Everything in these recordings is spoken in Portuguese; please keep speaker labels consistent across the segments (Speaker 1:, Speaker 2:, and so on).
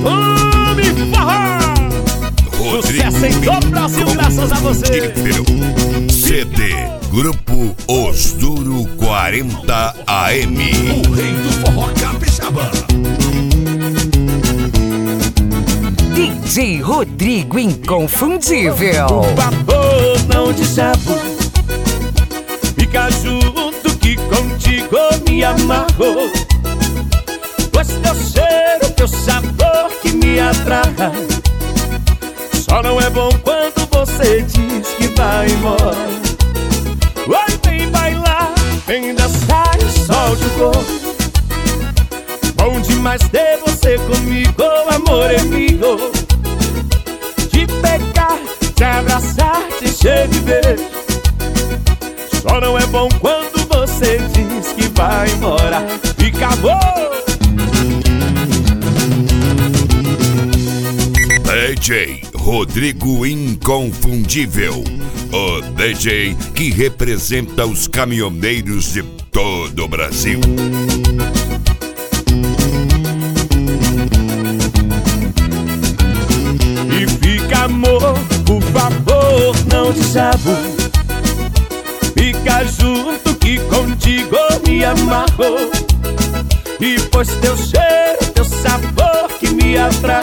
Speaker 1: Fome Forró. Sucesso em todo o Brasil, graças a você.
Speaker 2: CD Grupo Os Duro 40 AM.
Speaker 3: O rei do forró capixaba.
Speaker 4: DJ Rodrigo Inconfundível.
Speaker 1: Por favor, não te chamo. Fica junto que contigo me amarro. Pois teu cheiro, teu sabor que me atrai. Só não é bom quando você diz que vai embora. Oi, vem bailar, vem dançar e solte o corpo. Bom demais ter você comigo, amor é meu. Te pegar, te abraçar, te encher de beijo. Só não é bom quando você diz que vai embora. E acabou.
Speaker 2: DJ Rodrigo Inconfundível, o DJ que representa os caminhoneiros de todo o Brasil.
Speaker 1: E fica, amor, por favor, não te chamo. Fica junto que contigo me amarro. E pois teu cheiro, teu sabor que me atrai.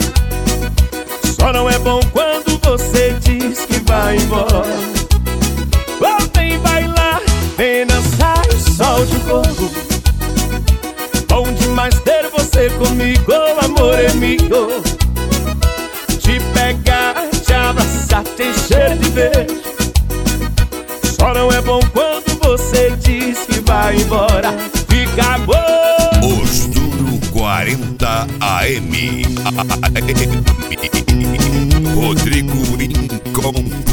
Speaker 1: Só não é bom quando você diz que vai embora. Oh, vem bailar, vem dançar e solte o corpo. Bom demais ter você comigo, amor é meu. Te pegar, te abraçar, te encher de beijo. Só não é bom quando você diz que vai embora. Fica bom.
Speaker 2: Os Duro 40 AM. Rodrigo Inconfundível.